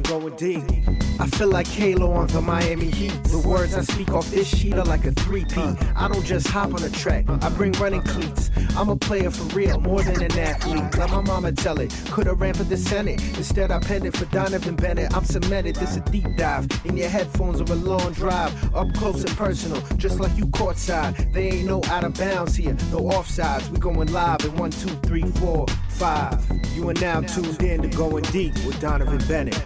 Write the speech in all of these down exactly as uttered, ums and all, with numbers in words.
going deep. I feel like Halo on the Miami Heat. The words I speak off this sheet are like a three-peat. I don't just hop on a track, I bring running cleats. I'm a player for real, more than an athlete. Let my mama tell it, could've ran for the Senate. Instead I penned it for Donovan Bennett. I'm cemented, this a deep dive. In your headphones or a long drive. Up close and personal, just like you courtside. They ain't no out of bounds here, no offsides. We going live in one, two, three, four, five. You are now tuned in to Going Deep with Donovan Bennett.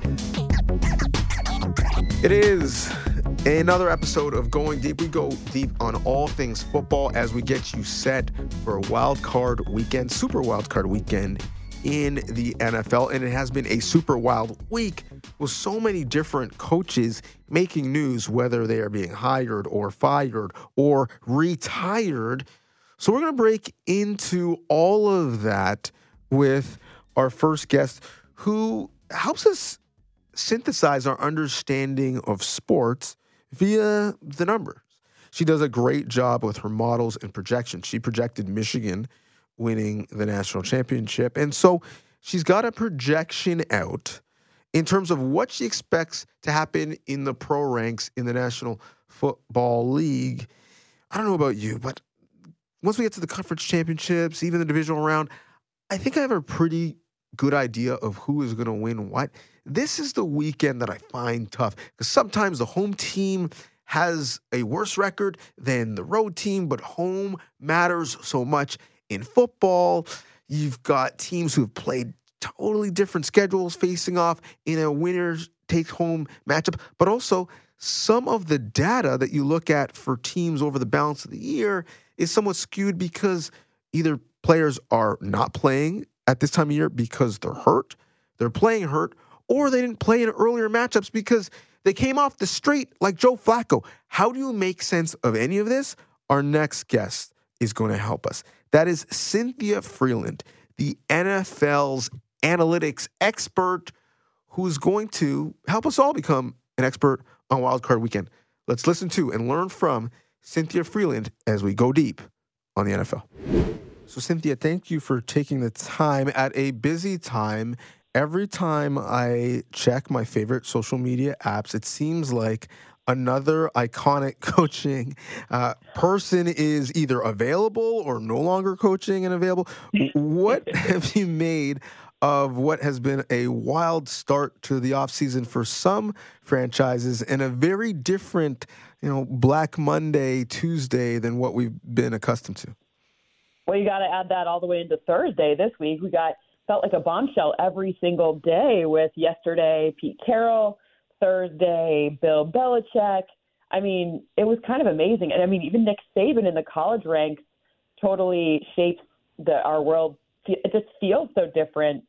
It is another episode of Going Deep. We go deep on all things football as we get you set for a wild card weekend, super wild card weekend in the N F L. And it has been a super wild week with so many different coaches making news, whether they are being hired or fired or retired. So we're going to break into all of that with our first guest, who helps us synthesize our understanding of sports via the numbers. She does a great job with her models and projections. She projected Michigan winning the national championship. And so she's got a projection out in terms of what she expects to happen in the pro ranks in the National Football League. I don't know about you, but once we get to the conference championships, even the divisional round, I think I have a pretty good idea of who is going to win what. This is the weekend that I find tough because sometimes the home team has a worse record than the road team, but home matters so much in football. You've got teams who have played totally different schedules facing off in a winner's take-home matchup, but also some of the data that you look at for teams over the balance of the year is somewhat skewed because either players are not playing at this time of year because they're hurt, they're playing hurt, or they didn't play in earlier matchups because they came off the street like Joe Flacco. How do you make sense of any of this? Our next guest is going to help us. That is Cynthia Frelund, the N F L's analytics expert, who's going to help us all become an expert on Wild Card Weekend. Let's listen to and learn from Cynthia Frelund as we go deep on the N F L. So, Cynthia, thank you for taking the time at a busy time. Every time I check my favorite social media apps, it seems like another iconic coaching uh, person is either available or no longer coaching and available. What have you made of what has been a wild start to the offseason for some franchises and a very different, you know, Black Monday, Tuesday than what we've been accustomed to? Well, you got to add that all the way into Thursday this week. We got felt like a bombshell every single day with yesterday Pete Carroll, Thursday Bill Belichick. I mean, it was kind of amazing. And I mean, even Nick Saban in the college ranks totally shapes the, our world. It just feels so different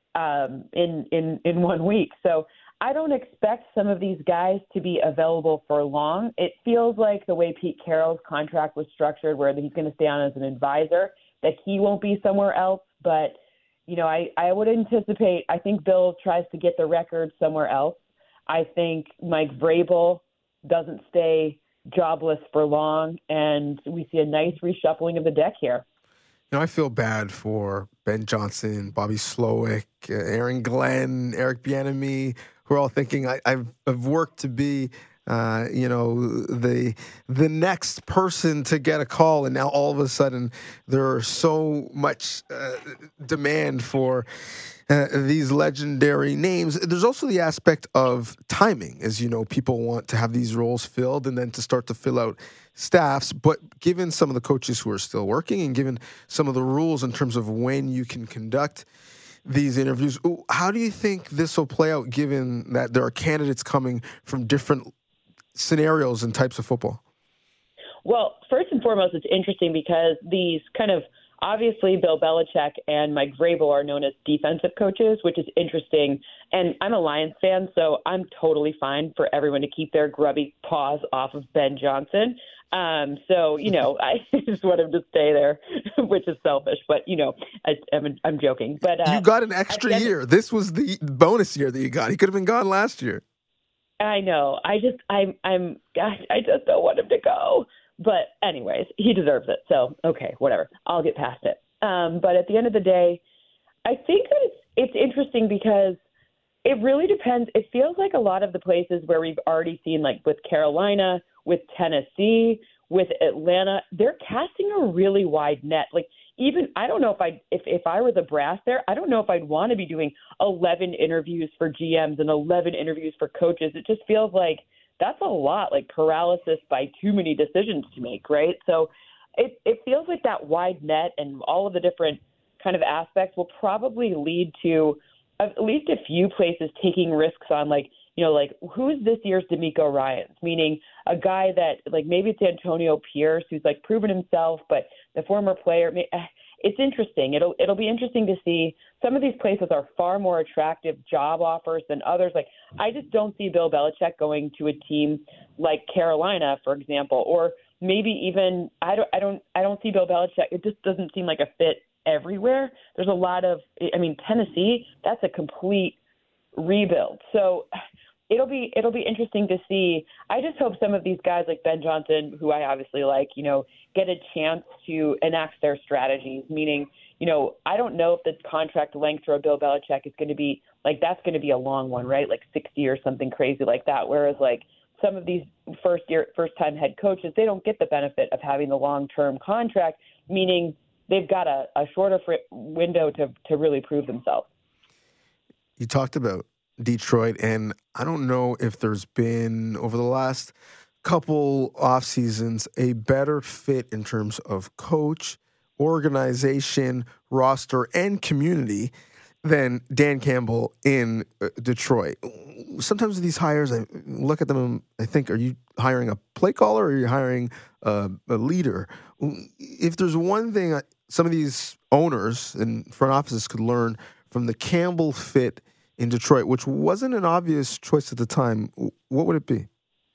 um, in, in, in one week. So I don't expect some of these guys to be available for long. It feels like the way Pete Carroll's contract was structured, where he's going to stay on as an advisor, that he won't be somewhere else. But You know, I, I would anticipate, I think Bill tries to get the record somewhere else. I think Mike Vrabel doesn't stay jobless for long, and we see a nice reshuffling of the deck here. You know, I feel bad for Ben Johnson, Bobby Slowick, uh, Aaron Glenn, Eric Bieniemy, who are all thinking, I, I've, I've worked to be Uh, you know, the the next person to get a call, and now all of a sudden there are so much uh, demand for uh, these legendary names. There's also the aspect of timing, as you know, people want to have these roles filled and then to start to fill out staffs. But given some of the coaches who are still working and given some of the rules in terms of when you can conduct these interviews, how do you think this will play out, given that there are candidates coming from different scenarios and types of football? Well, first and foremost, it's interesting because these kind of, obviously Bill Belichick and Mike Vrabel are known as defensive coaches, which is interesting. And I'm a Lions fan, so I'm totally fine for everyone to keep their grubby paws off of Ben Johnson. Um, so, you know, I just want him to stay there, which is selfish, but, you know, I, I'm, I'm joking. But uh, you got an extra year. This was the bonus year that you got. He could have been gone last year. I know. I just, I'm, I'm, gosh, I just don't want him to go. But anyways, he deserves it. So, okay, whatever. I'll get past it. Um, but at the end of the day, I think that it's, it's interesting because It really depends. It feels like a lot of the places where we've already seen, like with Carolina, with Tennessee, with Atlanta, they're casting a really wide net. Like even, I don't know if I, if, if I were the brass there, I don't know if I'd want to be doing eleven interviews for G Ms and eleven interviews for coaches. It just feels like that's a lot, like paralysis by too many decisions to make, right? So it, it feels like that wide net and all of the different kind of aspects will probably lead to at least a few places taking risks on, like, you know, like who's this year's D'Amico Ryans, meaning a guy that like maybe it's Antonio Pierce who's like proven himself, but the former player, it's interesting. It'll it'll be interesting to see. Some of these places are far more attractive job offers than others. Like I just don't see Bill Belichick going to a team like Carolina, for example, or maybe even I don't I don't I don't see Bill Belichick. It just doesn't seem like a fit everywhere. There's a lot of, I mean, Tennessee, that's a complete rebuild. So it'll be it'll be interesting to see. I just hope some of these guys like Ben Johnson, who I obviously like, you know, get a chance to enact their strategies. Meaning, you know, I don't know if the contract length for a Bill Belichick is going to be like that's going to be a long one, right? Like sixty or something crazy like that. Whereas like some of these first year first time head coaches, they don't get the benefit of having the long term contract, meaning they've got a, a shorter fr- window to to really prove themselves. You talked about Detroit, and I don't know if there's been, over the last couple off seasons, a better fit in terms of coach, organization, roster, and community than Dan Campbell in uh, Detroit. Sometimes with these hires, I look at them and I think, are you hiring a play caller or are you hiring a, a leader? If there's one thing some of these owners and front offices could learn from the Campbell fit in Detroit, which wasn't an obvious choice at the time, what would it be?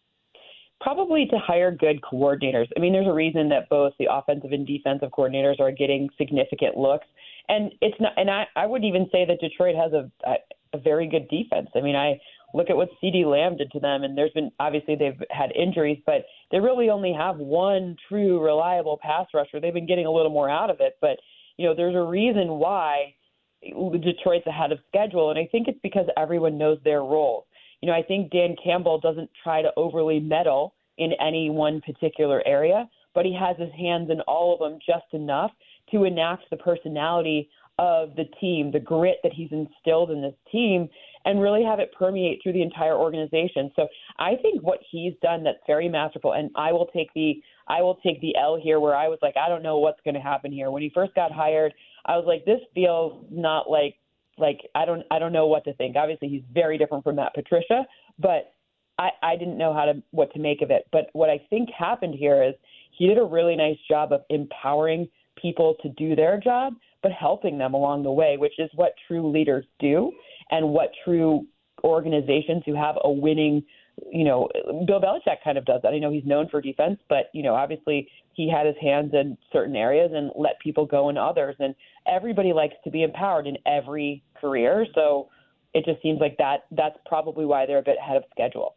Probably to hire good coordinators. I mean, there's a reason that both the offensive and defensive coordinators are getting significant looks. And it's not, and I, I would even say that Detroit has a, a, a very good defense. I mean, I look at what CeeDee Lamb did to them, and there's been, obviously they've had injuries, but they really only have one true reliable pass rusher. They've been getting a little more out of it, but, you know, there's a reason why Detroit's ahead of schedule, and I think it's because everyone knows their roles. You know, I think Dan Campbell doesn't try to overly meddle in any one particular area, but he has his hands in all of them just enough to enact the personality of the team, the grit that he's instilled in this team, and really have it permeate through the entire organization. So I think what he's done that's very masterful, and I will take the I will take the L here, where I was like, I don't know what's going to happen here. When he first got hired, I was like, this feels not like like I don't I don't know what to think. Obviously, he's very different from Matt Patricia, but I, I didn't know how to what to make of it. But what I think happened here is he did a really nice job of empowering people to do their job, but helping them along the way, which is what true leaders do and what true organizations who have a winning, you know, Bill Belichick kind of does that. I know he's known for defense, but, you know, obviously he had his hands in certain areas and let people go in others. And everybody likes to be empowered in every career. So it just seems like that that's probably why they're a bit ahead of schedule.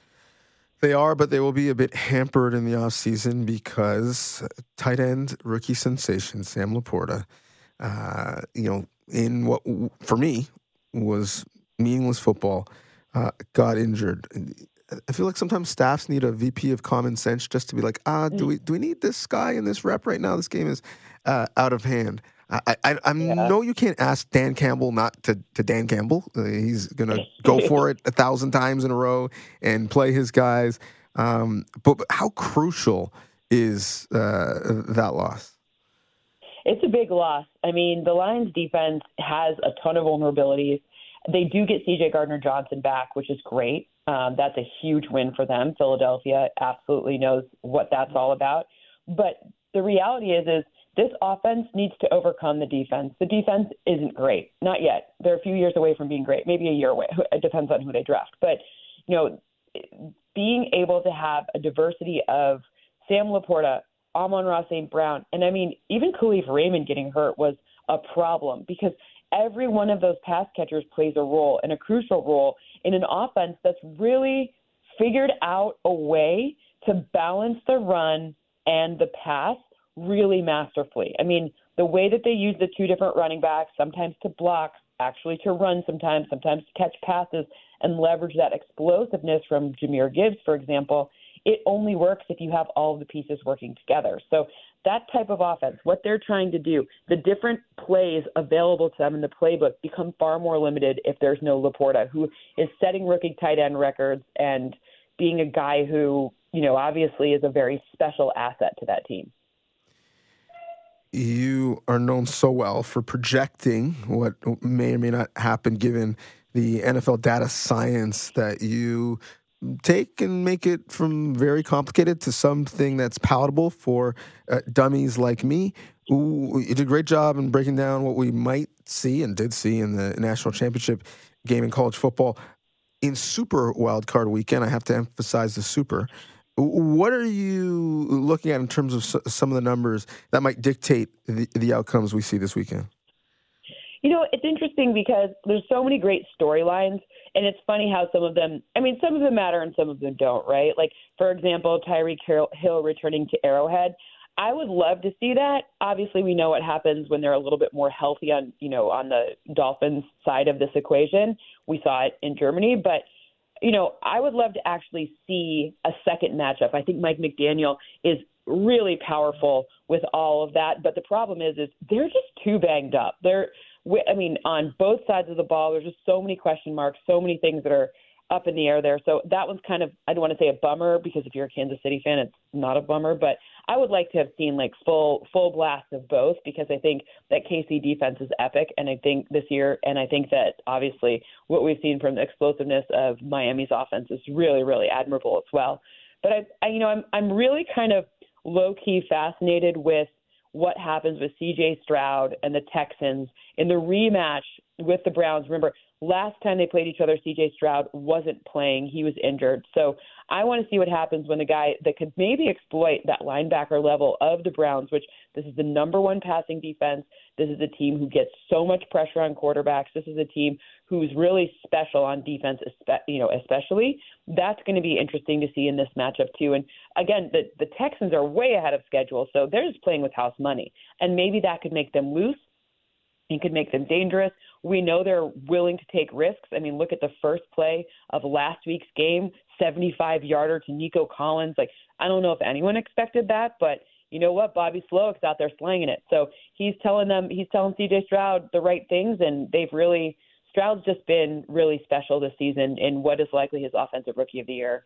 They are, but they will be a bit hampered in the offseason because tight end rookie sensation Sam Laporta, uh, you know, in what for me was meaningless football, uh, got injured. I feel like sometimes staffs need a V P of common sense just to be like, ah, do we do we need this guy in this rep right now? This game is uh, out of hand. I, I, I yeah. know you can't ask Dan Campbell not to, to Dan Campbell. Uh, he's going to go for it a thousand times in a row and play his guys. Um, but, but how crucial is uh, that loss? It's a big loss. I mean, the Lions defense has a ton of vulnerabilities. They do get C J Gardner-Johnson back, which is great. Um, that's a huge win for them. Philadelphia absolutely knows what that's all about. But the reality is, is this offense needs to overcome the defense. The defense isn't great. Not yet. They're a few years away from being great, maybe a year away. It depends on who they draft. But, you know, being able to have a diversity of Sam Laporta, Amon-Ra Saint Brown, and I mean, even Khalif Raymond getting hurt was a problem because every one of those pass catchers plays a role, and a crucial role in an offense that's really figured out a way to balance the run and the pass really masterfully. I mean, the way that they use the two different running backs, sometimes to block, actually to run sometimes, sometimes to catch passes and leverage that explosiveness from Jahmyr Gibbs, for example, it only works if you have all of the pieces working together. So that type of offense, what they're trying to do, the different plays available to them in the playbook become far more limited if there's no Laporta, who is setting rookie tight end records and being a guy who, you know, obviously is a very special asset to that team. You are known so well for projecting what may or may not happen given the N F L data science that you take and make it from very complicated to something that's palatable for uh, dummies like me. Ooh, you did a great job in breaking down what we might see and did see in the national championship game in college football. In Super Wildcard Weekend, I have to emphasize the Super. What are you looking at in terms of some of the numbers that might dictate the, the outcomes we see this weekend? You know, it's interesting because there's so many great storylines, and it's funny how some of them, I mean, some of them matter and some of them don't, right? Like, for example, Tyreek Hill returning to Arrowhead. I would love to see that. Obviously, we know what happens when they're a little bit more healthy on, you know, on the Dolphins side of this equation. We saw it in Germany, but you know, I would love to actually see a second matchup. I think Mike McDaniel is really powerful with all of that. But the problem is, is they're just too banged up. They're, I mean, on both sides of the ball, there's just so many question marks, so many things that are up in the air there. So that one's kind of, I don't want to say a bummer because if you're a Kansas City fan, it's not a bummer, but I would like to have seen like full, full blast of both because I think that K C defense is epic. And I think this year, and I think that obviously what we've seen from the explosiveness of Miami's offense is really, really admirable as well. But I, I you know, I'm, I'm really kind of low key fascinated with what happens with C J Stroud and the Texans in the rematch with the Browns. Remember, last time they played each other, C J Stroud wasn't playing. He was injured. So I want to see what happens when the guy that could maybe exploit that linebacker level of the Browns, which this is the number one passing defense. This is a team who gets so much pressure on quarterbacks. This is a team who's really special on defense, you know, especially. That's going to be interesting to see in this matchup too. And again, the, the Texans are way ahead of schedule, so they're just playing with house money. And maybe that could make them loose. It could make them dangerous. We know they're willing to take risks. I mean, look at the first play of last week's game, seventy-five-yarder to Nico Collins. Like, I don't know if anyone expected that, but you know what? Bobby Slowick's out there slanging it. So he's telling them, he's telling C J Stroud the right things, and they've really, Stroud's just been really special this season in what is likely his offensive rookie of the year,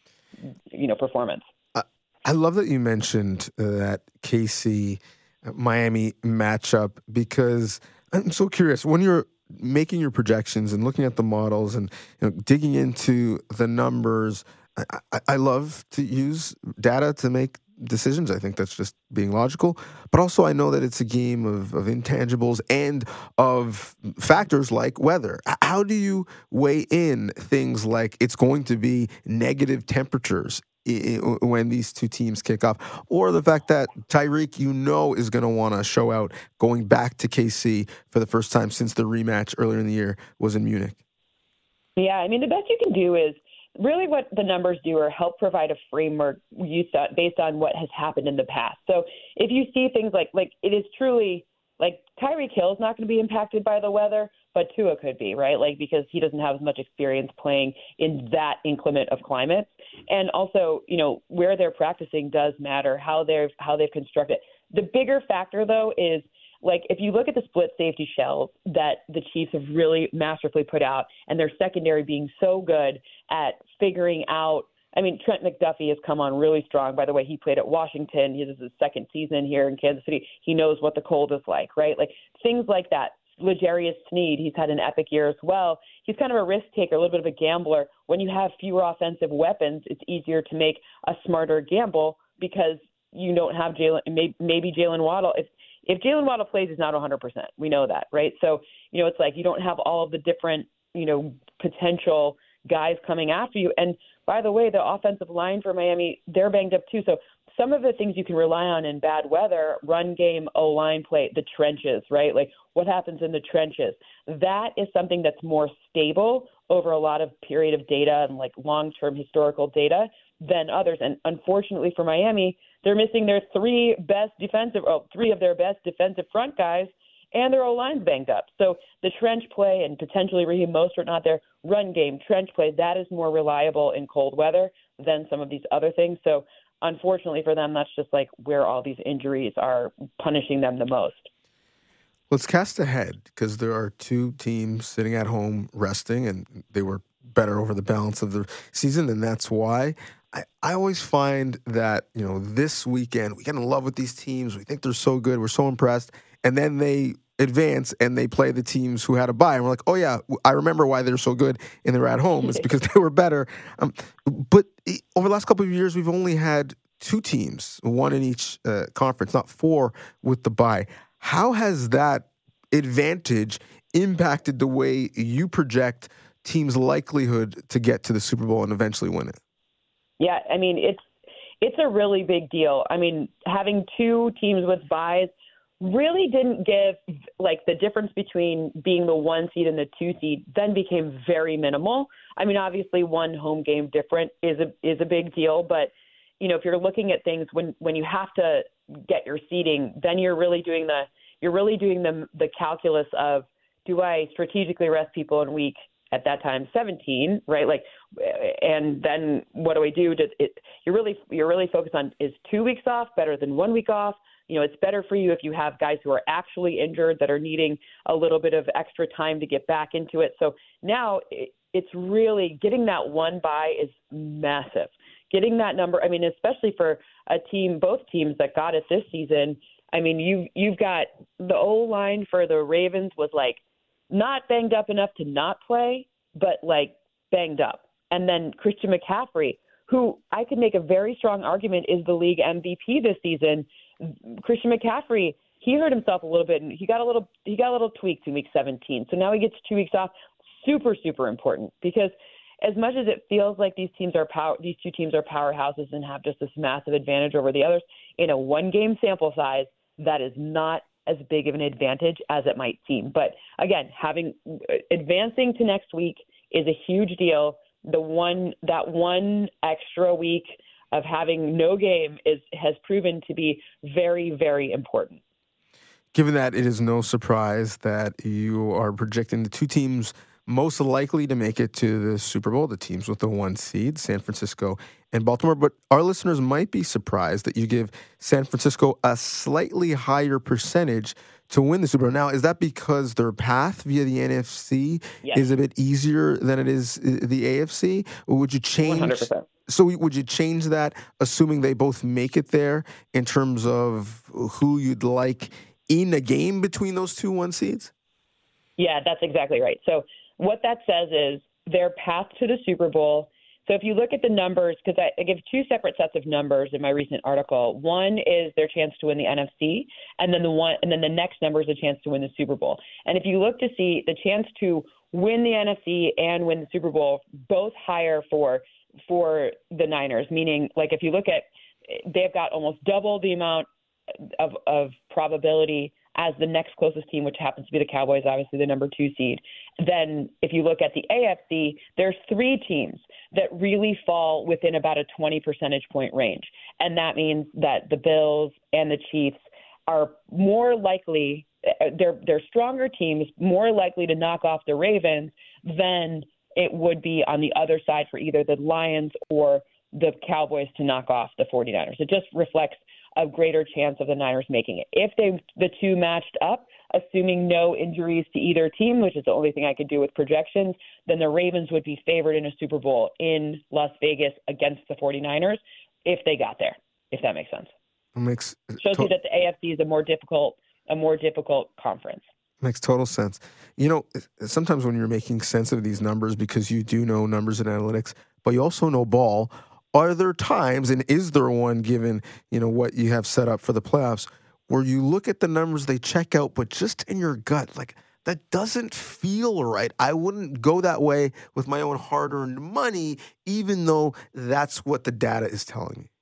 you know, performance. I, I love that you mentioned uh, that K C Miami matchup because I'm so curious when you're making your projections and looking at the models and you know, digging into the numbers. I, I, I love to use data to make decisions. I think that's just being logical. But also I know that it's a game of, of intangibles and of factors like weather. How do you weigh in things like it's going to be negative temperatures when these two teams kick off, or the fact that Tyreek, you know, is going to want to show out going back to K C for the first time since the rematch earlier in the year was in Munich? Yeah, I mean, the best you can do is really what the numbers do are help provide a framework based on what has happened in the past. So if you see things like, like it is truly like Tyreek Hill is not going to be impacted by the weather, but Tua could be, right? Like, because he doesn't have as much experience playing in that inclement of climate. And also, you know, where they're practicing does matter, how they've, how they've constructed. The bigger factor, though, is like if you look at the split safety shells that the Chiefs have really masterfully put out and their secondary being so good at figuring out, I mean, Trent McDuffie has come on really strong. By the way, he played at Washington. This is his second season here in Kansas City. He knows what the cold is like, right? Like things like that. L'Jarius Sneed, he's had an epic year as well. He's kind of a risk taker, a little bit of a gambler. When you have fewer offensive weapons, it's easier to make a smarter gamble because you don't have Jalen, maybe Jalen Waddle. If if Jalen Waddle plays, he's not one hundred percent. We know that, right? So, you know, it's like you don't have all of the different, you know, potential guys coming after you. And by the way, the offensive line for Miami, they're banged up too. So some of the things you can rely on in bad weather, run game, O-line play, the trenches, right? Like what happens in the trenches. That is something that's more stable over a lot of period of data and like long-term historical data than others. And unfortunately for Miami, they're missing their three best defensive, oh, three of their best defensive front guys. and their O-line's banged up. So the trench play and potentially Raheem Mostert not there, run game, trench play, that is more reliable in cold weather than some of these other things. So unfortunately for them, that's just like where all these injuries are punishing them the most. Let's cast ahead, because there are two teams sitting at home resting, and they were better over the balance of the season, and that's why. I, I always find that, you know, this weekend, we get in love with these teams. We think they're so good. We're so impressed. And then they advance and they play the teams who had a bye. And we're like, oh, yeah, I remember why they're so good and they're at home. It's because they were better. Um, but over the last couple of years, we've only had two teams, one in each uh, conference, not four with the bye. How has that advantage impacted the way you project teams' likelihood to get to the Super Bowl and eventually win it? Yeah, I mean, it's it's a really big deal. I mean, having two teams with byes really didn't give, like, the difference between being the one seed and the two seed then became very minimal. I mean, obviously one home game different is a is a big deal, but, you know, if you're looking at things when, when you have to get your seeding, then you're really doing the you're really doing the the calculus of, do I strategically rest people in week at that time seventeen, right? Like, and then what do I do? To, it, you're really you're really focused on, is two weeks off better than one week off? You know, it's better for you if you have guys who are actually injured that are needing a little bit of extra time to get back into it. So now it, it's really getting that one bye is massive. Getting that number, I mean, especially for a team, both teams that got it this season. I mean, you you've got the O-line for the Ravens was like not banged up enough to not play, but like banged up. And then Christian McCaffrey, who I could make a very strong argument is the league M V P this season. Christian McCaffrey, he hurt himself a little bit, and he got a little he got a little tweaked in week seventeen. So now he gets two weeks off. Super, super important, because as much as it feels like these teams are power, these two teams are powerhouses and have just this massive advantage over the others, in a one-game sample size, that is not as big of an advantage as it might seem. But again, having advancing to next week is a huge deal. The one that one extra week of having no game is has proven to be very, very important. Given that, it is no surprise that you are projecting the two teams most likely to make it to the Super Bowl, the teams with the one seed, San Francisco and Baltimore. But our listeners might be surprised that you give San Francisco a slightly higher percentage to win the Super Bowl. Now, is that because their path via the N F C yes. is a bit easier than it is the A F C? Or would you change? one hundred percent. So would you change that, assuming they both make it there, in terms of who you'd like in a game between those two one seeds? Yeah, that's exactly right. So what that says is their path to the Super Bowl. So if you look at the numbers, because I, I give two separate sets of numbers in my recent article. One is their chance to win the N F C, and then the one, and then the next number is a chance to win the Super Bowl. And if you look to see the chance to win the N F C and win the Super Bowl, both higher for for the Niners. Meaning, like if you look at, they've got almost double the amount of of probability as the next closest team, which happens to be the Cowboys, obviously the number two seed. Then if you look at the A F C, there's three teams that really fall within about a twenty percentage point range. And that means that the Bills and the Chiefs are more likely, they're, they're stronger teams, more likely to knock off the Ravens than it would be on the other side for either the Lions or the Cowboys to knock off the 49ers. It just reflects a greater chance of the Niners making it. If they the two matched up, assuming no injuries to either team, which is the only thing I could do with projections, then the Ravens would be favored in a Super Bowl in Las Vegas against the 49ers if they got there, if that makes sense. It makes shows to- you that the A F C is a more difficult a more difficult conference. Makes total sense. You know, sometimes when you're making sense of these numbers, because you do know numbers and analytics, but you also know ball, are there times, and is there one given, you know, what you have set up for the playoffs, where you look at the numbers, they check out, but just in your gut, like, that doesn't feel right. I wouldn't go that way with my own hard-earned money, even though that's what the data is telling me.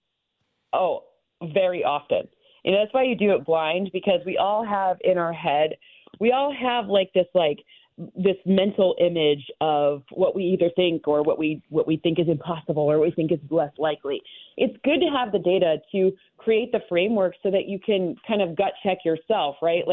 Oh, very often. And that's why you do it blind, because we all have in our head, we all have like this, like, this mental image of what we either think or what we what we think is impossible or what we think is less likely. It's good to have the data to create the framework so that you can kind of gut check yourself, right? Like,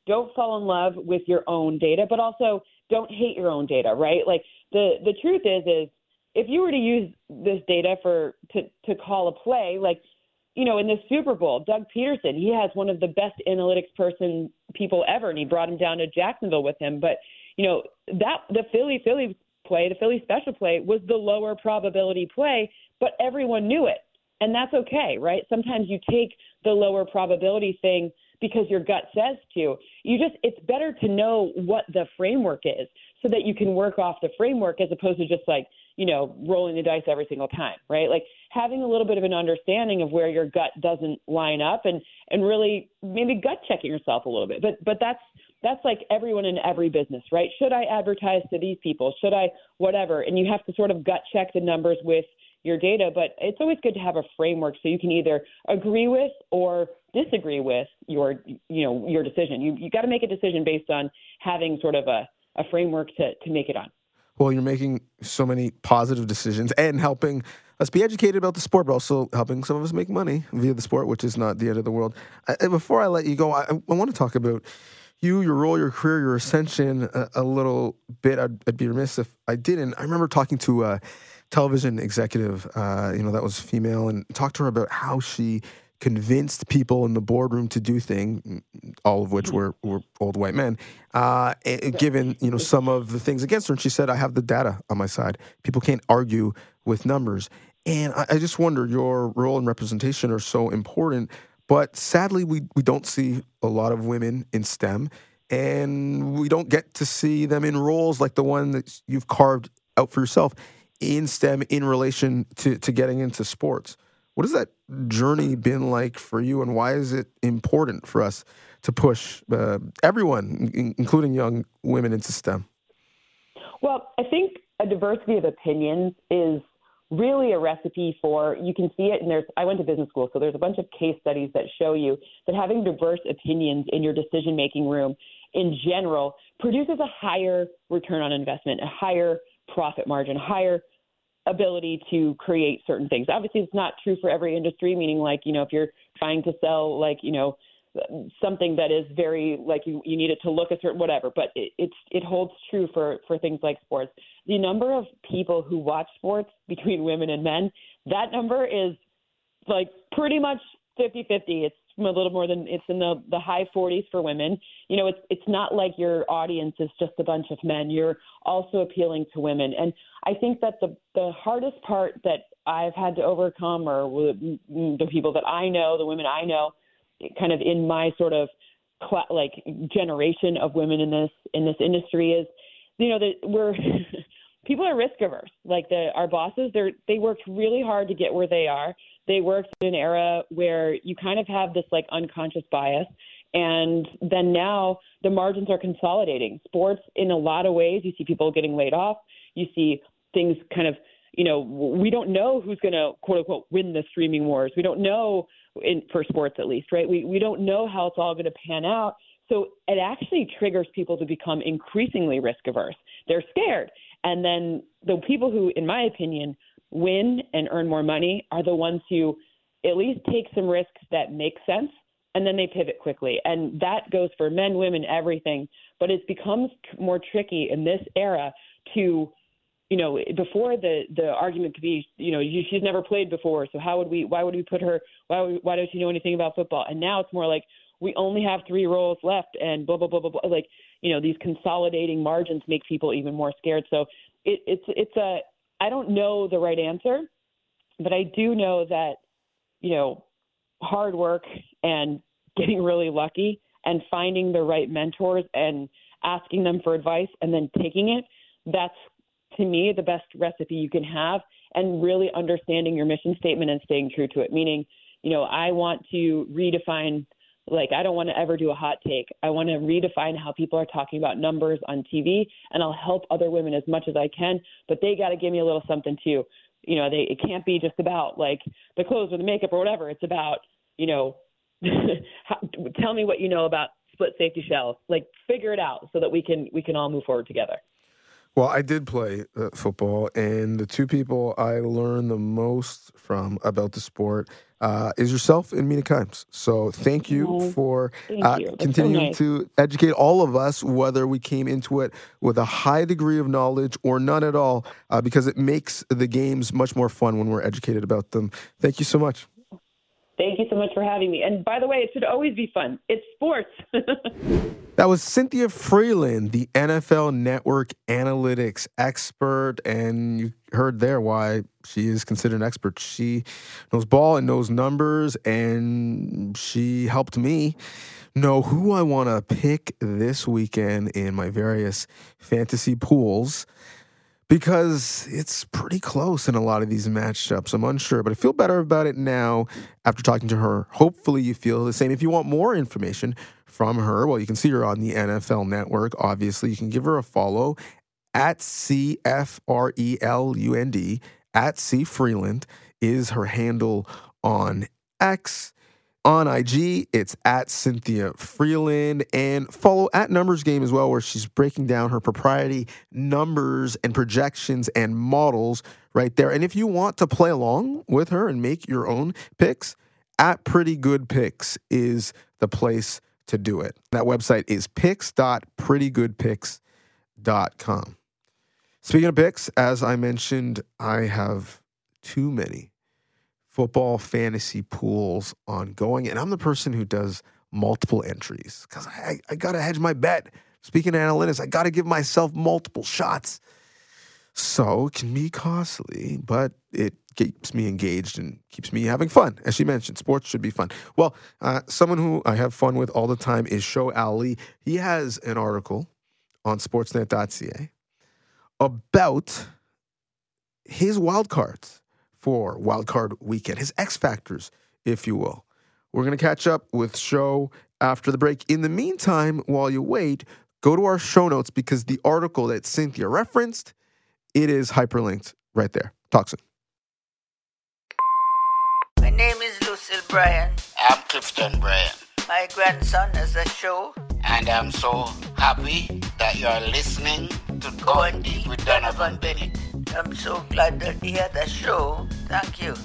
don't fall in love with your own data, but also don't hate your own data, right? Like the, the truth is, is if you were to use this data for to, to call a play, like, you know, in the Super Bowl, Doug Peterson, he has one of the best analytics person people ever, and he brought him down to Jacksonville with him. But, you know, that the Philly Philly play, the Philly special play was the lower probability play, but everyone knew it. And that's okay, right? Sometimes you take the lower probability thing because your gut says to. You just, it's better to know what the framework is so that you can work off the framework as opposed to just like, you know, rolling the dice every single time, right? Like having a little bit of an understanding of where your gut doesn't line up and, and really maybe gut checking yourself a little bit. But, but that's, that's like everyone in every business, right? Should I advertise to these people? Should I, whatever? And you have to sort of gut check the numbers with your data, but it's always good to have a framework so you can either agree with or disagree with your, you know, your decision. You you got to make a decision based on having sort of a, a framework to, to make it on. Well, you're making so many positive decisions and helping us be educated about the sport, but also helping some of us make money via the sport, which is not the end of the world. I, before I let you go, I, I want to talk about you, your role, your career, your ascension a, a little bit. I'd, I'd be remiss if I didn't. I remember talking to a television executive, uh, you know, that was female, and talked to her about how she convinced people in the boardroom to do things, all of which were, were old white men, uh, given, you know, some of the things against her. And she said, I have the data on my side. People can't argue with numbers. And I, I just wonder, your role and representation are so important, but sadly we, we don't see a lot of women in STEM, and we don't get to see them in roles like the one that you've carved out for yourself in STEM in relation to, to getting into sports. What has that journey been like for you, and why is it important for us to push uh, everyone, in, including young women, into STEM? Well, I think a diversity of opinions is really a recipe for, you can see it, and there's, I went to business school, so there's a bunch of case studies that show you that having diverse opinions in your decision-making room in general produces a higher return on investment, a higher profit margin, a higher ability to create certain things. Obviously, it's not true for every industry, meaning like, you know, if you're trying to sell like, you know, something that is very like you, you need it to look a certain whatever, but it, it's, it holds true for, for things like sports. The number of people who watch sports between women and men, that number is like pretty much fifty-fifty. It's a little more than, it's in the, the high forties for women. You know, it's, it's not like your audience is just a bunch of men. You're also appealing to women. And I think that the, the hardest part that I've had to overcome, or the people that I know, the women I know, kind of in my sort of cl- like generation of women in this, in this industry is, you know, that we're, people are risk averse. Like the, our bosses, they're, they worked really hard to get where they are. They worked in an era where you kind of have this like unconscious bias. And then now the margins are consolidating. Sports, in a lot of ways, you see people getting laid off. You see things kind of, you know, we don't know who's going to, quote unquote, win the streaming wars. We don't know, in, for sports at least, right? We, we don't know how it's all going to pan out. So it actually triggers people to become increasingly risk averse. They're scared. And then the people who, in my opinion, win and earn more money are the ones who at least take some risks that make sense, and then they pivot quickly. And that goes for men, women, everything. But it becomes tr- more tricky in this era to, you know, before the, the argument could be, you know, you, she's never played before, so how would we, why would we put her, why would, why does she know anything about football? And now it's more like, we only have three roles left, and blah, blah, blah, blah, blah. Like, you know, these consolidating margins make people even more scared. So it, it's, it's a, I don't know the right answer, but I do know that, you know, hard work and getting really lucky and finding the right mentors and asking them for advice and then taking it, that's, to me, the best recipe you can have, and really understanding your mission statement and staying true to it. Meaning, you know, I want to redefine, like, I don't want to ever do a hot take. I want to redefine how people are talking about numbers on T V, and I'll help other women as much as I can, but they got to give me a little something too. You know, they, it can't be just about like the clothes or the makeup or whatever. It's about, you know, how, tell me what you know about split safety shells, like figure it out so that we can, we can all move forward together. Well, I did play uh, football, and the two people I learned the most from about the sport uh, is yourself and Mina Kimes. So thank you Oh, for thank uh, you. That's so continuing nice. to educate all of us, whether we came into it with a high degree of knowledge or none at all, uh, because it makes the games much more fun when we're educated about them. Thank you so much. Thank you so much for having me. And by the way, it should always be fun. It's sports. That was Cynthia Freeland, the N F L Network analytics expert, and you heard there why she is considered an expert. She knows ball and knows numbers, and she helped me know who I want to pick this weekend in my various fantasy pools, because it's pretty close in a lot of these matchups. I'm unsure, but I feel better about it now after talking to her. Hopefully you feel the same. If you want more information from her, well, you can see her on the N F L Network. Obviously, you can give her a follow at C F R E L U N D. At C Freeland is her handle on X. On I G, it's at Cynthia Freeland, and follow at Numbers Game as well, where she's breaking down her proprietary numbers and projections and models right there. And if you want to play along with her and make your own picks, at Pretty Good Picks is the place to do it. That website is picks dot pretty good picks dot com. Speaking of picks, as I mentioned, I have too many football fantasy pools ongoing, and I'm the person who does multiple entries because I, I got to hedge my bet. Speaking of analytics, I got to give myself multiple shots. So it can be costly, but it keeps me engaged and keeps me having fun. As she mentioned, sports should be fun. Well, uh, someone who I have fun with all the time is Show Ali. He has an article on sportsnet dot c a about his wild cards for Wild Card Weekend, his X Factors, if you will. We're going to catch up with Show after the break. In the meantime, while you wait, go to our show notes because the article that Cynthia referenced, it is hyperlinked right there. Talk soon. My name is Lucille Bryan. I'm Clifton Bryan. My grandson has a show. And I'm so happy that you're listening to Going Deep with Donovan Bennett. I'm so glad that he had a show. Thank you.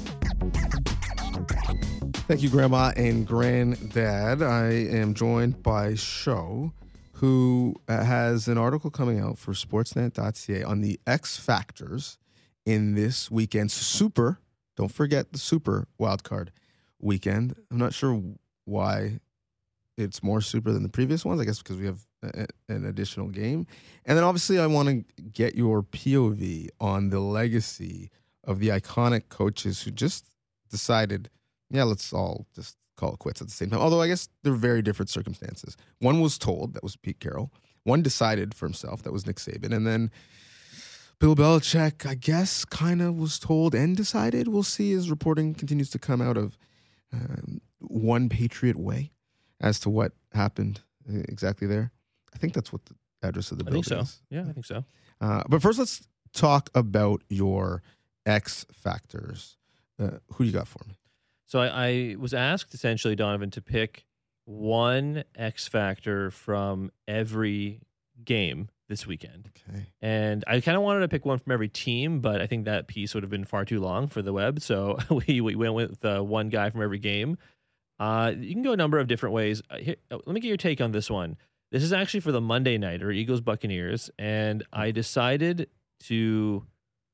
Thank you, Grandma and Granddad. I am joined by Show, who has an article coming out for sportsnet dot c a on the X Factors in this weekend's Super. Don't forget the Super Wildcard Weekend. I'm not sure why it's more super than the previous ones. I guess because we have a, an additional game. And then obviously I want to get your P O V on the legacy of the iconic coaches who just decided, yeah, let's all just call it quits at the same time. Although I guess they're very different circumstances. One was told, that was Pete Carroll. One decided for himself, that was Nick Saban. And then Bill Belichick, I guess, kind of was told and decided. We'll see as reporting continues to come out of um, One Patriot Way as to what happened exactly there. I think that's what the address of the I building think so. is. Yeah, I think so. Uh, but first, let's talk about your X Factors. Uh, who do you got for me? So I, I was asked essentially, Donovan, to pick one X factor from every game this weekend. Okay. And I kind of wanted to pick one from every team, but I think that piece would have been far too long for the web. So we, we went with uh, one guy from every game. Uh, you can go a number of different ways. Uh, here, uh, let me get your take on this one. This is actually for the Monday nighter, Eagles Buccaneers, and I decided to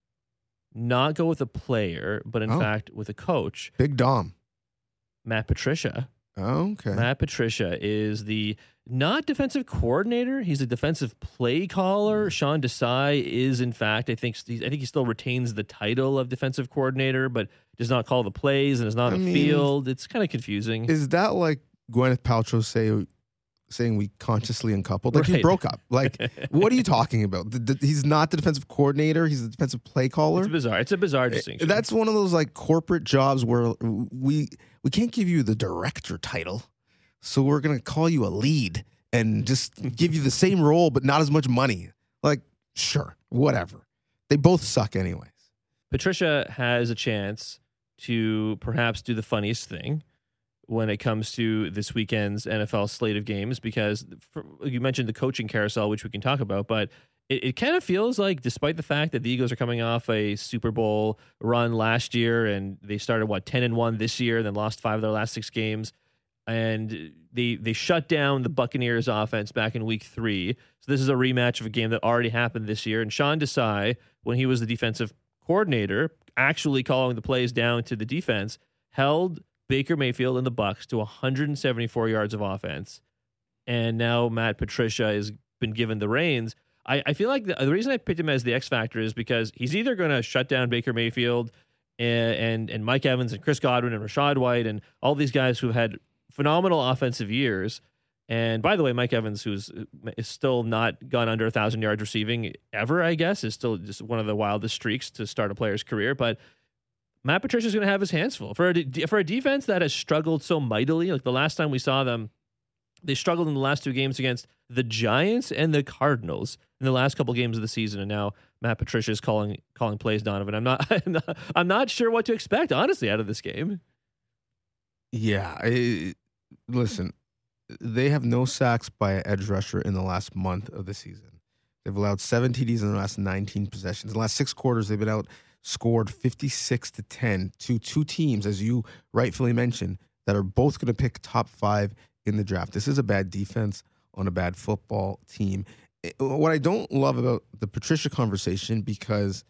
not go with a player, but in Oh. fact with a coach, Big Dom. Matt Patricia. Oh, okay. Matt Patricia is the not defensive coordinator. He's a defensive play caller. Sean Desai is, in fact, I think I think he still retains the title of defensive coordinator, but does not call the plays and is not I a mean, field. It's kind of confusing. Is that like Gwyneth Paltrow say, saying we consciously uncoupled? Like he Right. broke up. Like, what are you talking about? The, the, he's not the defensive coordinator. He's the defensive play caller. It's bizarre. It's a bizarre distinction. That's one of those like corporate jobs where we we can't give you the director title, so we're gonna call you a lead and just give you the same role but not as much money. Like, sure, whatever. They both suck anyways. Patricia has a chance to perhaps do the funniest thing when it comes to this weekend's N F L slate of games, because for, you mentioned the coaching carousel, which we can talk about, but it, it kind of feels like, despite the fact that the Eagles are coming off a Super Bowl run last year, and they started what ten and one this year, and then lost five of their last six games, and they they shut down the Buccaneers offense back in week three. So this is a rematch of a game that already happened this year. And Sean Desai, when he was the defensive coordinator, actually calling the plays down to the defense, held Baker Mayfield and the Bucs to one hundred seventy-four yards of offense. And now Matt Patricia has been given the reins. I, I feel like the, the reason I picked him as the X factor is because he's either going to shut down Baker Mayfield and, and and Mike Evans and Chris Godwin and Rashad White and all these guys who've had phenomenal offensive years. And by the way, Mike Evans, who's is still not gone under a thousand yards receiving ever, I guess, is still just one of the wildest streaks to start a player's career. But Matt Patricia's going to have his hands full for a de- for a defense that has struggled so mightily. Like the last time we saw them, they struggled in the last two games against the Giants and the Cardinals in the last couple games of the season. And now Matt Patricia is calling calling plays, Donovan. I'm not I'm not, I'm not sure what to expect, honestly, out of this game. Yeah, I, listen, they have no sacks by an edge rusher in the last month of the season. They've allowed seven T Ds in the last nineteen possessions. In the last six quarters, they've been outscored fifty-six to ten to two teams, as you rightfully mentioned, that are both going to pick top five in the draft. This is a bad defense on a bad football team. What I don't love about the Patricia conversation, because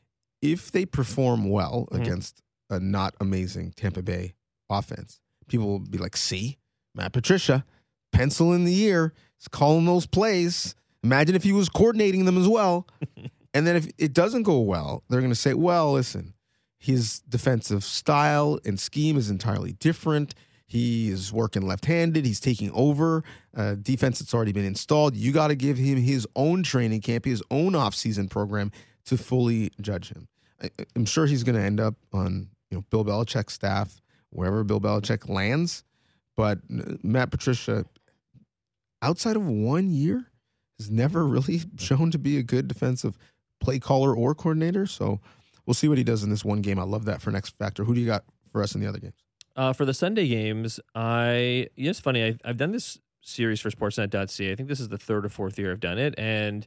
if they perform well mm-hmm. against a not amazing Tampa Bay offense, people will be like, see, Matt Patricia, pencil in the ear, is calling those plays. Imagine if he was coordinating them as well. And then if it doesn't go well, they're going to say, well, listen, his defensive style and scheme is entirely different. He is working left-handed. He's taking over uh, defense that's already been installed. You got to give him his own training camp, his own off-season program to fully judge him. I, I'm sure he's going to end up on you know Bill Belichick's staff, wherever Bill Belichick lands. But Matt Patricia, outside of one year, has never really shown to be a good defensive play caller or coordinator. So we'll see what he does in this one game. I love that for next factor. Who do you got for us in the other games? Uh, for the Sunday games, I yeah, it's funny. I, I've done this series for Sportsnet dot C A. I think this is the third or fourth year I've done it, and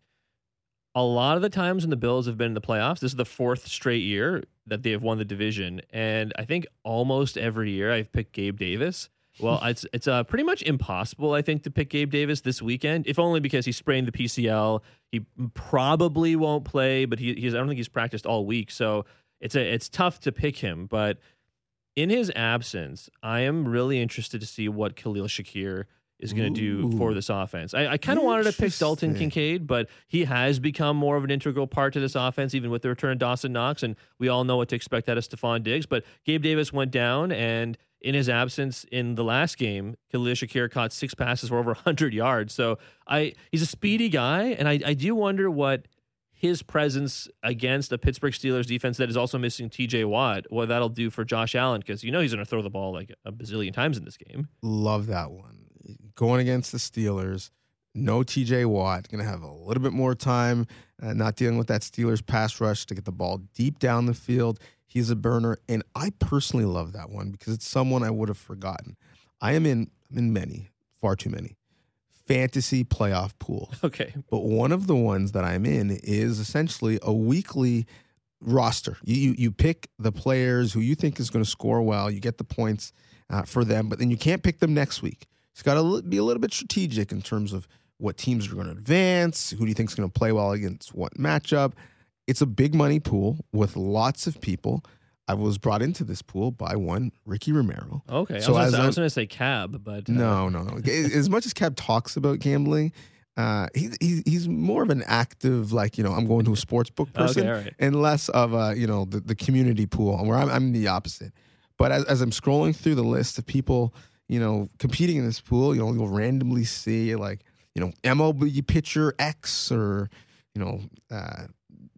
a lot of the times when the Bills have been in the playoffs, this is the fourth straight year that they have won the division, and I think almost every year I've picked Gabe Davis. Well, it's it's uh, pretty much impossible, I think, to pick Gabe Davis this weekend, if only because he sprained the P C L. He probably won't play, but he he's I don't think he's practiced all week, so it's a it's tough to pick him, but in his absence, I am really interested to see what Khalil Shakir is going to do for this offense. I, I kind of wanted to pick Dalton Kincaid, but he has become more of an integral part to this offense, even with the return of Dawson Knox, and we all know what to expect out of Stephon Diggs. But Gabe Davis went down, and in his absence in the last game, Khalil Shakir caught six passes for over one hundred yards. So I he's a speedy guy, and I, I do wonder what his presence against a Pittsburgh Steelers defense that is also missing T J Watt, what that'll do for Josh Allen, because you know he's going to throw the ball like a bazillion times in this game. Love that one. Going against the Steelers, no T J Watt, going to have a little bit more time, uh, not dealing with that Steelers pass rush to get the ball deep down the field. He's a burner, and I personally love that one because it's someone I would have forgotten. I am in, I'm in many, far too many, fantasy playoff pools. Okay. But one of the ones that I'm in is essentially a weekly roster. You you, you pick the players who you think is going to score well. You get the points uh, for them, but then you can't pick them next week. It's got to be a little bit strategic in terms of what teams are going to advance, who do you think is going to play well against what matchup. It's a big money pool with lots of people. I was brought into this pool by one Ricky Romero. Okay, so I was, was going to say Cab, but uh... no, no, no. As much as Cab talks about gambling, uh, he, he he's more of an active, like you know, I'm going to a sports book person, okay, right. and less of a you know the, the community pool where I'm I'm the opposite. But as, as I'm scrolling through the list of people, you know, competing in this pool, you know, you'll randomly see like you know M L B pitcher X or you know. Uh,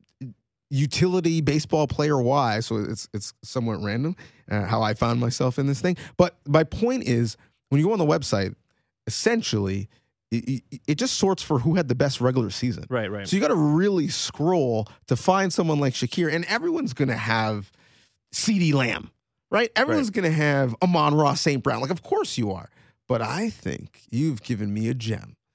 utility baseball player Y, so it's it's somewhat random uh, how I found myself in this thing. But my point is, when you go on the website, essentially, it, it just sorts for who had the best regular season. Right, right. So you got to really scroll to find someone like Shakir, and everyone's going to have CeeDee Lamb, right? Everyone's right. going to have Amon-Ra Saint Brown. Like, of course you are. But I think you've given me a gem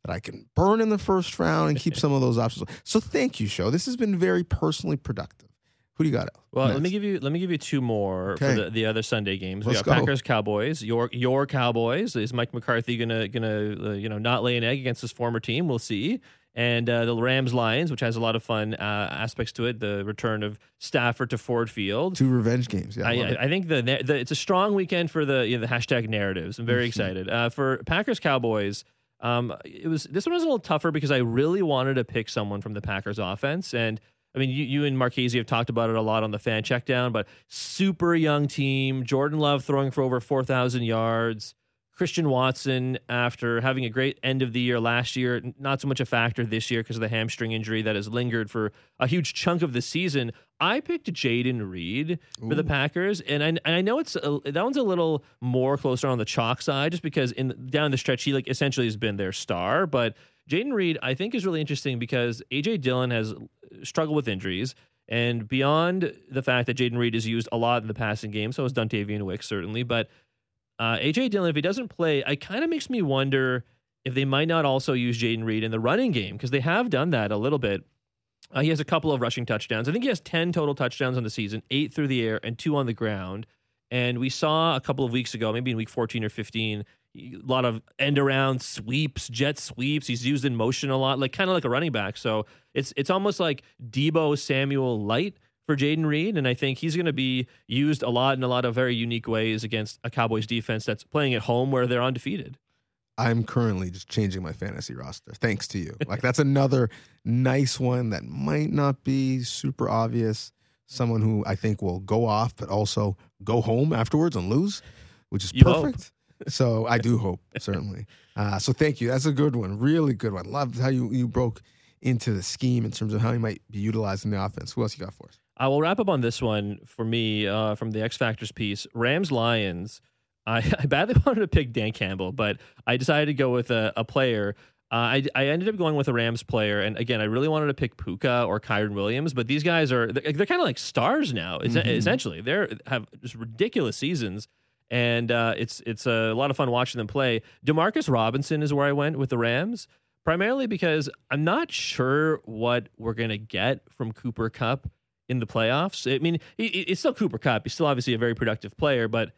that I can burn in the first round and keep some of those options. So thank you, show. This has been very personally productive. Who do you got? Well, next? let me give you let me give you two more Okay. for the, the other Sunday games. Let's we got go. Packers Cowboys. Your your Cowboys. Is Mike McCarthy gonna gonna uh, you know not lay an egg against his former team? We'll see. And uh, the Rams Lions, which has a lot of fun uh, aspects to it. The return of Stafford to Ford Field. Two revenge games. Yeah, I, I, love it. I think the, the it's a strong weekend for the you know, the hashtag narratives. I'm very Mhm. excited uh, for Packers Cowboys. Um, it was this one was a little tougher because I really wanted to pick someone from the Packers offense, and I mean you, you and Marchese have talked about it a lot on the fan check down. But super young team, Jordan Love throwing for over four thousand yards. Christian Watson, after having a great end of the year last year, not so much a factor this year because of the hamstring injury that has lingered for a huge chunk of the season. I picked Jaden Reed for the Ooh. Packers, and I, and I know it's a, that one's a little more closer on the chalk side, just because in down the stretch he like essentially has been their star. But Jaden Reed, I think, is really interesting because A J Dillon has struggled with injuries. And beyond the fact that Jaden Reed is used a lot in the passing game, so is Dontavian Wicks certainly, but Uh, A J Dillon, if he doesn't play, it kind of makes me wonder if they might not also use Jaden Reed in the running game, because they have done that a little bit. Uh, he has a couple of rushing touchdowns. I think he has ten total touchdowns on the season, eight through the air and two on the ground. And we saw a couple of weeks ago, maybe in week fourteen or fifteen, a lot of end around sweeps, jet sweeps. He's used in motion a lot, like kind of like a running back. So it's it's almost like Debo Samuel light for Jaden Reed, and I think he's going to be used a lot in a lot of very unique ways against a Cowboys defense that's playing at home where they're undefeated. I'm currently just changing my fantasy roster, thanks to you. Like, that's another nice one that might not be super obvious. Someone who I think will go off, but also go home afterwards and lose, which is You perfect. So I do hope, certainly. Uh, so thank you. That's a good one. Really good one. Loved how you, you broke into the scheme in terms of how he might be utilizing the offense. Who else you got for us? I will wrap up on this one for me uh, from the X Factors piece. Rams Lions. I, I badly wanted to pick Dan Campbell, but I decided to go with a, a player. Uh, I, I ended up going with a Rams player, and again, I really wanted to pick Puka or Kyron Williams, but these guys are they're, they're kind of like stars now. It's, Mhm. Essentially, they have just ridiculous seasons, and uh, it's it's a lot of fun watching them play. Demarcus Robinson is where I went with the Rams, primarily because I'm not sure what we're gonna get from Cooper Kupp in the playoffs. I mean, he, it's still Cooper Kupp. He's still obviously a very productive player, but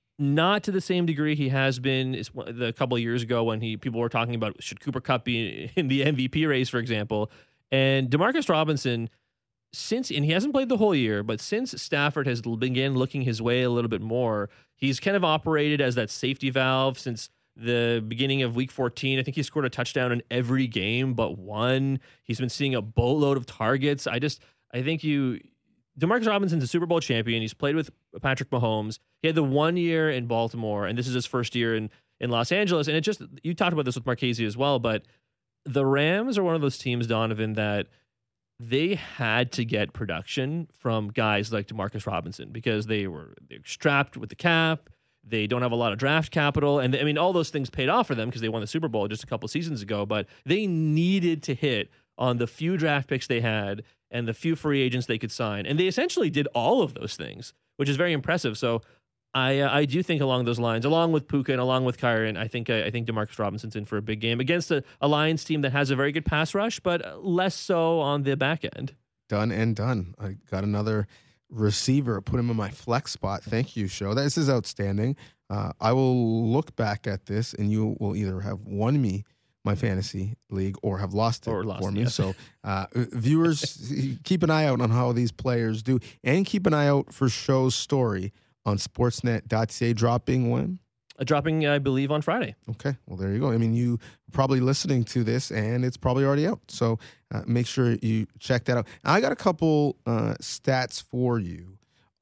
not to the same degree he has been is the couple of years ago when he people were talking about should Cooper Kupp be in the M V P race, for example. And Demarcus Robinson, since and he hasn't played the whole year, but since Stafford has began looking his way a little bit more, he's kind of operated as that safety valve since the beginning of week fourteen. I think he scored a touchdown in every game but one. He's been seeing a boatload of targets. I just I think you, Demarcus Robinson's a Super Bowl champion. He's played with Patrick Mahomes. He had the one year in Baltimore, and this is his first year in, in Los Angeles. And it just, you talked about this with Marchese as well, but the Rams are one of those teams, Donovan, that they had to get production from guys like Demarcus Robinson because they were they're strapped with the cap. They don't have a lot of draft capital. And I mean, all those things paid off for them because they won the Super Bowl just a couple seasons ago, but they needed to hit on the few draft picks they had and the few free agents they could sign. And they essentially did all of those things, which is very impressive. So I uh, I do think along those lines, along with Puka and along with Kyron, I think uh, I think Demarcus Robinson's in for a big game against a, a Lions team that has a very good pass rush, but less so on the back end. Done and done. I got another receiver. Put him in my flex spot. Thank you, show. This is outstanding. Uh, I will look back at this, and you will either have won me my fantasy league or have lost it Or lost for it, me. yes. So uh, viewers, keep an eye out on how these players do, and keep an eye out for show's story on sportsnet dot c a dropping when? Uh, dropping, I believe, on Friday. Okay, well, there you go. I mean, you probably listening to this, and it's probably already out. So uh, make sure you check that out. I got a couple uh, stats for you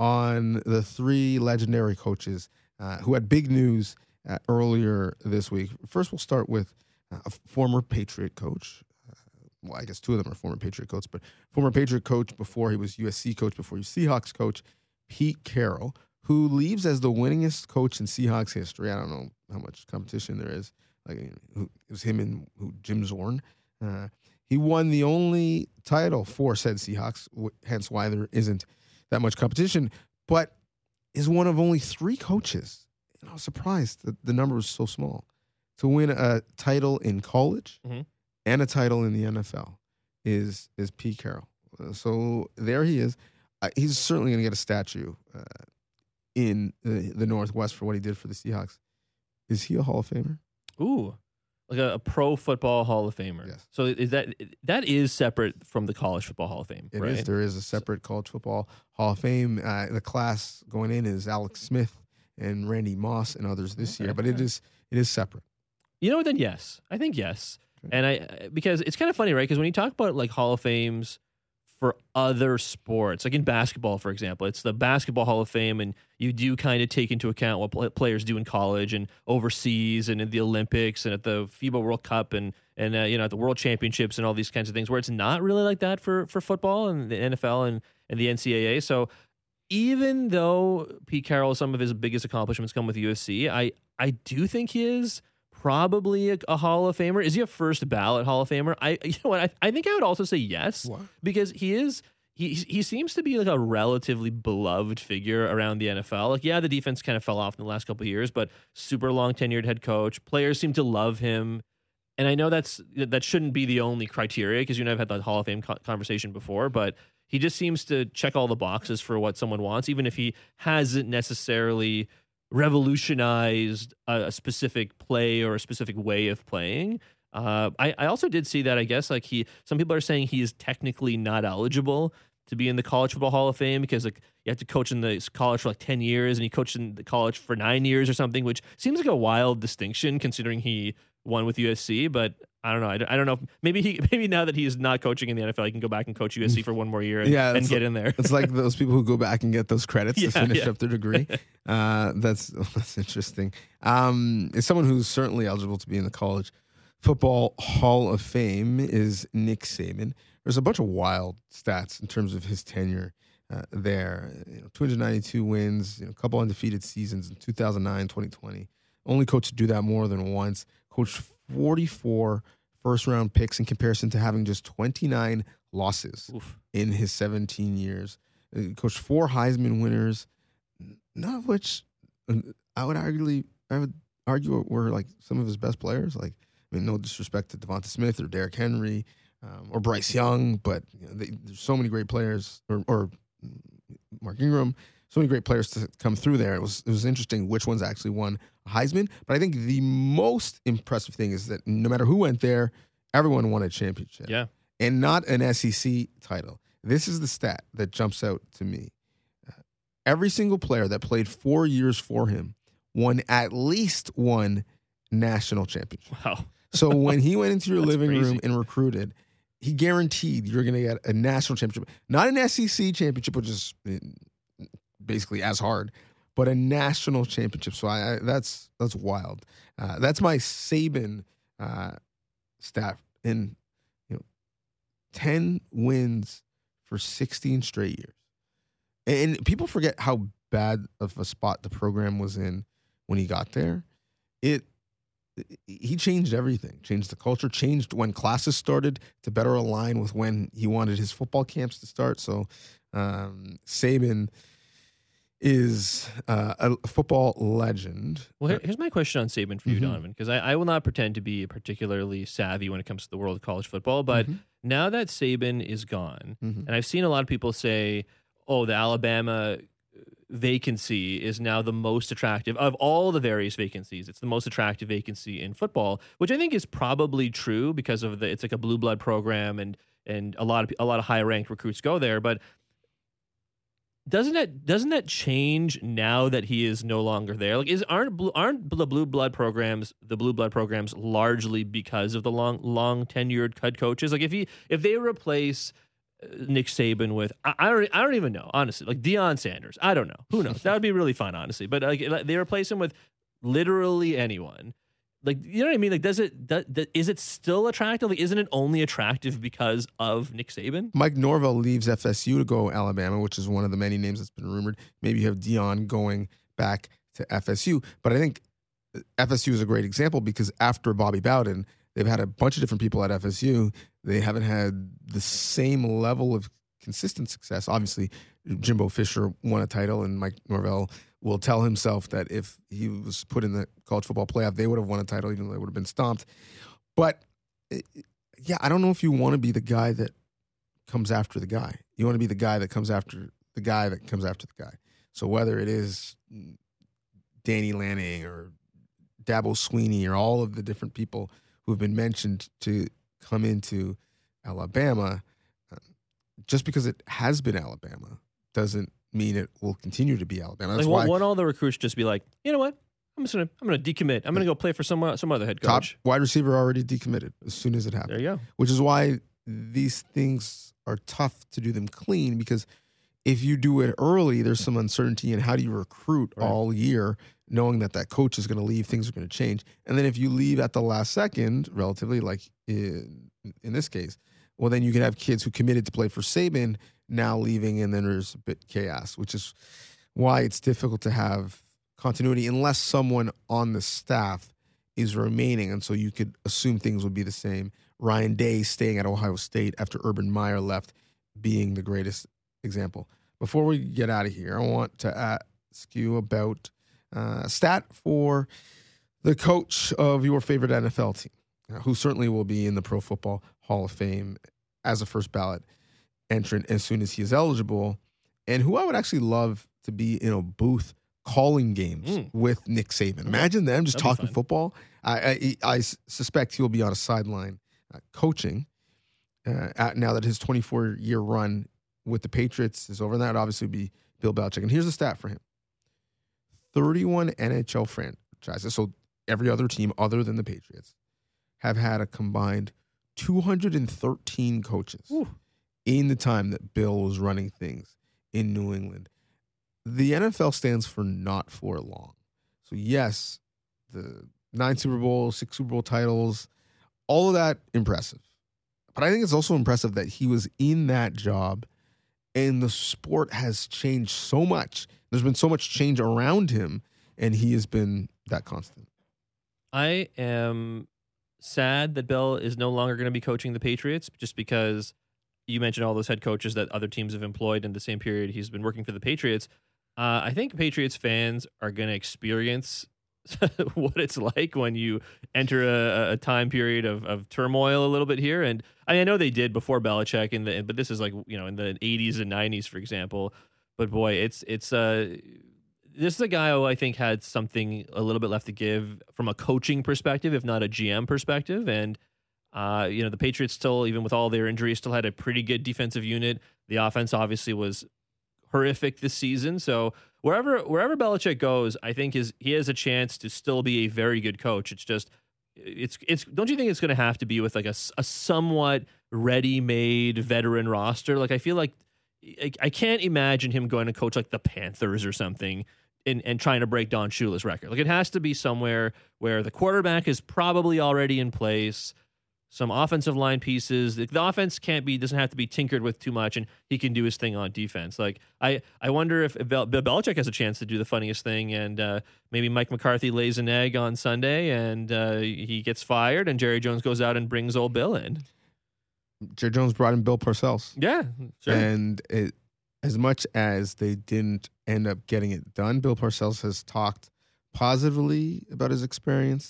on the three legendary coaches uh, who had big news uh, earlier this week. First, we'll start with uh, a former Patriot coach. Uh, well, I guess two of them are former Patriot coaches, but former Patriot coach before he was U S C coach, before he was Seahawks coach, Pete Carroll, who leaves as the winningest coach in Seahawks history. I don't know how much competition there is. Like, it was him and who, Jim Zorn. Uh, he won the only title for said Seahawks, hence why there isn't that much competition, but is one of only three coaches. And I was surprised that the number was so small. to win a title in college Mhm. and a title in the N F L is is Pete Carroll. Uh, So there he is. Uh, he's certainly going to get a statue uh, in the, the Northwest for what he did for the Seahawks. Is he a Hall of Famer? Ooh, like a, a pro football Hall of Famer. Yes. So is that that is separate from the college football Hall of Fame, It right? is. There is a separate college football Hall of Fame. Uh, the class going in is Alex Smith and Randy Moss and others this year, Okay. but it is it is separate. You know what? Then yes, I think yes, and I because it's kind of funny, right? Because when you talk about like Hall of Fames for other sports, like in basketball, for example, it's the Basketball Hall of Fame, and you do kind of take into account what pl- players do in college and overseas, and in the Olympics, and at the FIBA World Cup, and and uh, you know at the World Championships, and all these kinds of things. Where it's not really like that for for football and the N F L and and the N C double A. So even though Pete Carroll, some of his biggest accomplishments come with U S C, I I do think he is probably a, a Hall of Famer. Is he a first ballot Hall of Famer? I you know what I, I think I would also say yes. What? Because he is he he seems to be like a relatively beloved figure around the N F L. Like yeah, the defense kind of fell off in the last couple of years, but super long tenured head coach. Players seem to love him. And I know that's that shouldn't be the only criteria because you and I have had that Hall of Fame co- conversation before, but he just seems to check all the boxes for what someone wants, even if he hasn't necessarily revolutionized a, a specific play or a specific way of playing. Uh, I, I also did see that, I guess, like he, some people are saying he is technically not eligible to be in the College Football Hall of Fame because like you have to coach in the college for like ten years and he coached in the college for nine years or something, which seems like a wild distinction considering he won with U S C, but I don't know. I don't, I don't know. If, maybe he, maybe now that he is not coaching in the N F L, he can go back and coach U S C for one more year and, Yeah, and it's get like- in there. It's like those people who go back and get those credits Yeah, to finish yeah. up their degree. Uh, that's that's interesting. Um, as someone who's certainly eligible to be in the College Football Hall of Fame is Nick Saban. There's a bunch of wild stats in terms of his tenure uh, there. You know, two hundred ninety-two wins, you know, a couple undefeated seasons in two thousand nine, twenty twenty. Only coach to do that more than once. Coached forty-four first-round picks in comparison to having just twenty-nine losses Oof. in his seventeen years. He coached four Heisman winners, none of which uh, I would argue I would argue were like some of his best players. Like, I mean, no disrespect to Devonta Smith or Derrick Henry um, or Bryce Young, but you know, they, there's so many great players, or, or Mark Ingram, so many great players to come through there. It was it was interesting which ones actually won a Heisman. But I think the most impressive thing is that no matter who went there, everyone won a championship. Yeah. And not an S E C title. This is the stat that jumps out to me. Uh, every single player that played four years for him won at least one national championship. Wow. So when he went into your That's living crazy. room and recruited, he guaranteed you're going to get a national championship. Not an S E C championship, which is basically as hard, but a national championship. So I, I that's that's wild. Uh, that's my Saban uh, stat in you know ten wins for sixteen straight years. And people forget how bad of a spot the program was in when he got there. It he changed everything, changed the culture, changed when classes started to better align with when he wanted his football camps to start. So um, Saban is uh, a football legend. Well, here, here's my question on Saban for you, Mhm. Donovan, because I, I will not pretend to be particularly savvy when it comes to the world of college football. But Mhm. now that Saban is gone, Mhm. and I've seen a lot of people say, oh, the Alabama vacancy is now the most attractive of all the various vacancies. It's the most attractive vacancy in football, which I think is probably true because of the it's like a blue blood program and and a lot of a lot of high ranked recruits go there. But doesn't that doesn't that change now that he is no longer there? Like, is aren't blue, aren't the blue blood programs the blue blood programs largely because of the long long tenured head coaches? Like, if he if they replace Nick Saban with I, I don't I don't even know, honestly, like Deion Sanders, I don't know, who knows, that would be really fun, honestly, but like they replace him with literally anyone, like, you know what I mean, like does it does, is it still attractive? Like, isn't it only attractive because of Nick Saban? Mike Norvell leaves F S U to go Alabama, which is one of the many names that's been rumored. Maybe you have Deion going back to F S U, but I think F S U is a great example because after Bobby Bowden, they've had a bunch of different people at F S U. They haven't had the same level of consistent success. Obviously, Jimbo Fisher won a title, and Mike Norvell will tell himself that if he was put in the college football playoff, they would have won a title, even though they would have been stomped. But, yeah, I don't know if you want to be the guy that comes after the guy. You want to be the guy that comes after the guy that comes after the guy. So whether it is Danny Lanning or Dabo Sweeney or all of the different people who have been mentioned to come into Alabama, uh, just because it has been Alabama doesn't mean it will continue to be Alabama. That's like, why won't all the recruits just be like, you know what? I'm just gonna I'm gonna decommit. I'm gonna go play for some some other head top coach. wide receiver already decommitted as soon as it happened. There you go. Which is why these things are tough to do them clean, because if you do it early, there's some uncertainty in how do you recruit Right. all year, knowing that that coach is going to leave, things are going to change. And then if you leave at the last second, relatively, like in, in this case, well, then you can have kids who committed to play for Saban now leaving, and then there's a bit chaos, which is why it's difficult to have continuity unless someone on the staff is remaining. And so you could assume things would be the same. Ryan Day staying at Ohio State after Urban Meyer left being the greatest example. Before we get out of here, I want to ask you about uh, a stat for the coach of your favorite N F L team, uh, who certainly will be in the Pro Football Hall of Fame as a first ballot entrant as soon as he is eligible, and who I would actually love to be in a booth calling games Mm. with Nick Saban. Imagine them just That'd be talking fun. football. I, I, I suspect he'll be on a sideline uh, coaching uh, at, now that his twenty-four year run with the Patriots is over. And that would obviously be Bill Belichick. And here's a stat for him. thirty-one N H L franchises, so every other team other than the Patriots, have had a combined two hundred thirteen coaches Ooh. in the time that Bill was running things in New England. The N F L stands for not for long. So yes, the nine Super Bowls, six Super Bowl titles, all of that impressive. But I think it's also impressive that he was in that job and the sport has changed so much. There's been so much change around him, and he has been that constant. I am sad that Bill is no longer going to be coaching the Patriots, just because you mentioned all those head coaches that other teams have employed in the same period he's been working for the Patriots. Uh, I think Patriots fans are going to experience what it's like when you enter a, a time period of, of turmoil a little bit here. And I, I know they did before Belichick, in the, but this is like, you know, in the eighties and nineties, for example. But boy, it's it's uh, this is a guy who I think had something a little bit left to give from a coaching perspective, if not a G M perspective. And uh, you know, the Patriots still, even with all their injuries, still had a pretty good defensive unit. The offense obviously was horrific this season. So wherever wherever Belichick goes, I think is he has a chance to still be a very good coach. It's just it's it's don't you think it's going to have to be with like a, a somewhat ready-made veteran roster? Like I feel like I, I can't imagine him going to coach like the Panthers or something and, and trying to break Don Shula's record. Like it has to be somewhere where the quarterback is probably already in place, some offensive line pieces. The offense can't be doesn't have to be tinkered with too much, and he can do his thing on defense. Like I, I wonder if Bill Belichick has a chance to do the funniest thing, and uh, maybe Mike McCarthy lays an egg on Sunday, and uh, he gets fired, and Jerry Jones goes out and brings old Bill in. Jerry Jones brought in Bill Parcells. Yeah, sure. And it, as much as they didn't end up getting it done, Bill Parcells has talked positively about his experience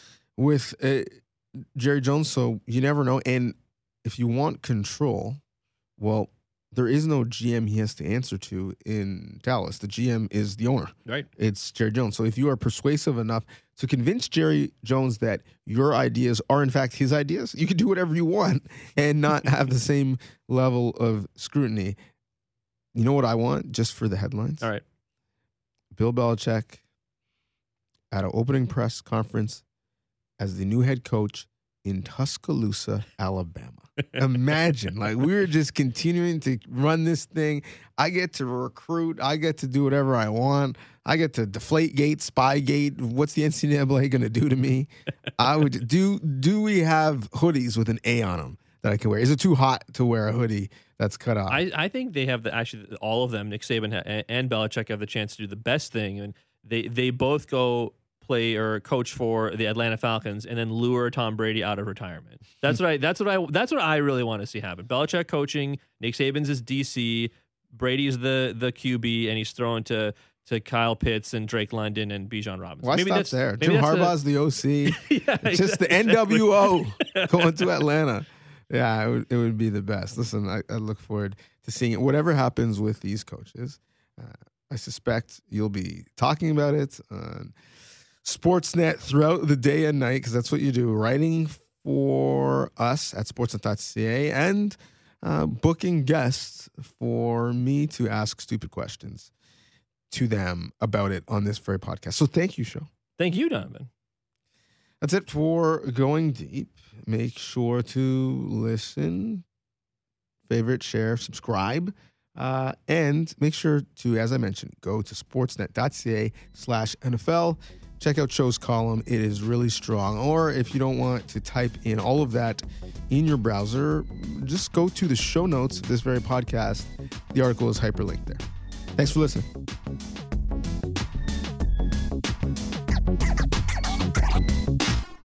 with uh, Jerry Jones, so you never know. And if you want control, well, there is no G M he has to answer to in Dallas. The G M is the owner. Right. It's Jerry Jones. So if you are persuasive enough to convince Jerry Jones that your ideas are in fact his ideas, you can do whatever you want and not have the same level of scrutiny. You know what I want just for the headlines? All right. Bill Belichick at an opening press conference as the new head coach in Tuscaloosa, Alabama. Imagine, like we're just continuing to run this thing. I get to recruit. I get to do whatever I want. I get to deflate gate, spy gate. What's the N C double A going to do to me? I would do. Do we have hoodies with an A on them that I can wear? Is it too hot to wear a hoodie that's cut off? I, I think they have the actually all of them, Nick Saban and, and Belichick, have the chance to do the best thing, and they they both go play or coach for the Atlanta Falcons and then lure Tom Brady out of retirement. That's what I. That's what I. That's what I really want to see happen. Belichick coaching. Nick Saban's is D C. Brady's the the Q B, and he's throwing to to Kyle Pitts and Drake London and Bijan Robinson. Why maybe stop that's there? maybe Jim that's Harbaugh's the O C. yeah, It's just the exactly. N W O going to Atlanta. Yeah, it would, it would be the best. Listen, I, I look forward to seeing it. Whatever happens with these coaches, uh, I suspect you'll be talking about it on Sportsnet throughout the day and night, because that's what you do, writing for us at sportsnet dot c a and uh, booking guests for me to ask stupid questions to them about it on this very podcast. So thank you, Show. Thank you, Donovan. That's it for Going Deep. Make sure to listen, favorite, share, subscribe, uh, and make sure to, as I mentioned, go to sportsnet dot c a slash N F L. Check out Show's column. It is really strong. Or if you don't want to type in all of that in your browser, just go to the show notes of this very podcast. The article is hyperlinked there. Thanks for listening.